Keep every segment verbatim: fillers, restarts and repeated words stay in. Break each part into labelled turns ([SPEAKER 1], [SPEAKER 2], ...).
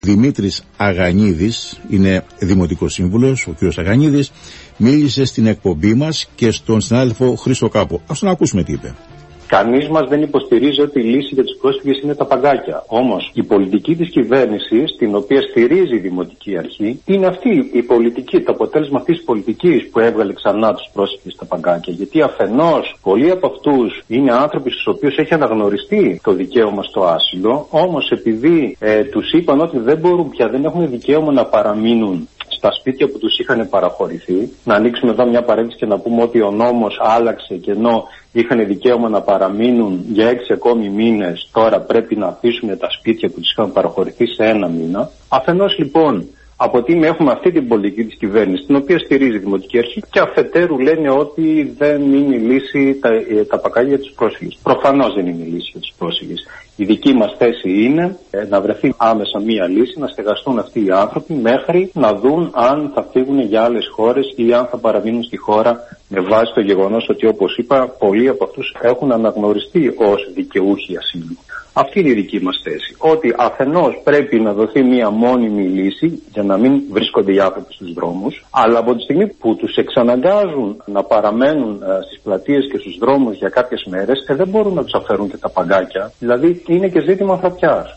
[SPEAKER 1] Δημήτρης Αγανίδης είναι δημοτικός σύμβουλος, ο κ. Αγανίδης μίλησε στην εκπομπή μας και στον συνάδελφο Χρήστο Κάπο. Ας τον ακούσουμε τι είπε.
[SPEAKER 2] Κανείς μας δεν υποστηρίζει ότι η λύση για τους πρόσφυγες είναι τα παγκάκια. Όμως η πολιτική της κυβέρνησης, την οποία στηρίζει η Δημοτική Αρχή, είναι αυτή η πολιτική, το αποτέλεσμα αυτής της πολιτικής που έβγαλε ξανά τους πρόσφυγες στα παγκάκια. Γιατί αφενός πολλοί από αυτούς είναι άνθρωποι στους οποίους έχει αναγνωριστεί το δικαίωμα στο άσυλο, όμως επειδή ε, τους είπαν ότι δεν μπορούν πια, δεν έχουν δικαίωμα να παραμείνουν στα σπίτια που τους είχαν παραχωρηθεί. Να ανοίξουμε εδώ μια παρένθεση και να πούμε ότι ο νόμος άλλαξε και ενώ είχαν δικαίωμα να παραμείνουν για έξι ακόμη μήνες, τώρα πρέπει να αφήσουν τα σπίτια που τους είχαν παραχωρηθεί σε ένα μήνα. Αφενός λοιπόν, από τι έχουμε αυτή την πολιτική της κυβέρνησης, την οποία στηρίζει η Δημοτική Αρχή, και αφετέρου λένε ότι δεν είναι η λύση τα, τα παγκάκια για τους πρόσφυγες. Προφανώς δεν είναι η λύση για τους πρόσφυγες. Η δική μας θέση είναι ε, να βρεθεί άμεσα μία λύση, να στεγαστούν αυτοί οι άνθρωποι μέχρι να δουν αν θα φύγουν για άλλες χώρες ή αν θα παραμείνουν στη χώρα, με βάση το γεγονός ότι, όπως είπα, πολλοί από αυτούς έχουν αναγνωριστεί ως δικαιούχοι ασύλου. Αυτή είναι η δική μας θέση. Ότι αφενός πρέπει να δοθεί μία μόνιμη λύση για να μην βρίσκονται οι άνθρωποι στους δρόμους, αλλά από τη στιγμή που τους εξαναγκάζουν να παραμένουν ε, στις πλατείες και στους δρόμους για κάποιες μέρες, ε, δεν μπορούν να τους αφαιρούν και τα παγκάκια. Δηλαδή είναι και ζήτημα ανθρωπιάς.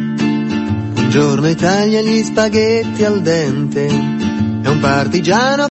[SPEAKER 3] Un giorno Italia gli spaghetti al dente e un partigiano